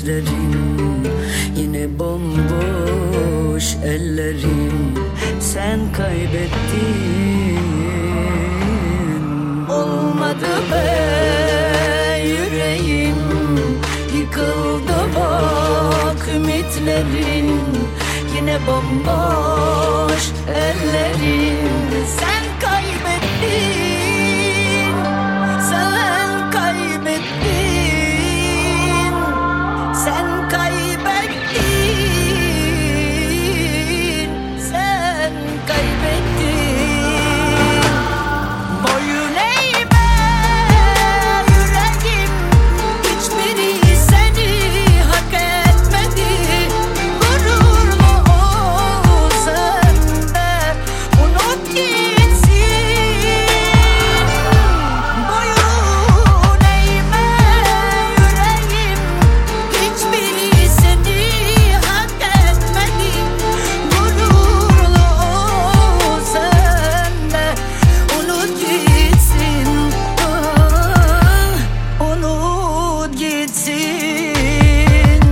gözlerin, yine bomboş ellerin. Sen kaybettin, olmadı be yüreğim. Yıkıldı bak ümitlerin, yine bomboş ellerin. Sen kaybettin, sen kaybettin, sen kaybettin, sen kaybettin. Boyun eğme yüreğim, hiçbiri seni hak etmedi. Gururlu ol sen de, unut gitsin. Boyun eğme yüreğim, hiçbiri seni hak etmedi. Gururlu ol sen de, unut gitsin. Unut gitsin.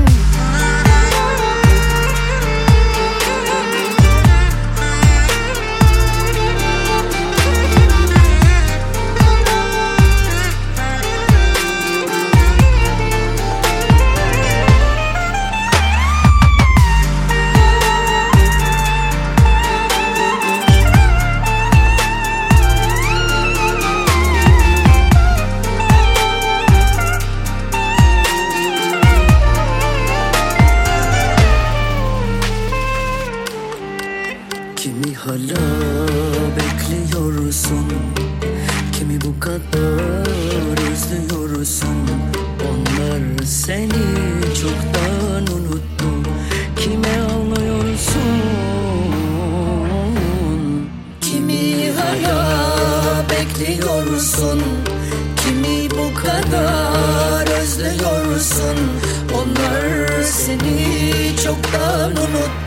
Kimi hala bekliyorsun, kimi bu kadar özlüyorsun. Onlar seni çoktan unuttu. Kime ağlıyorsun? Kimi hala bekliyorsun, kimi bu kadar özlüyorsun. Onlar seni çoktan unuttu.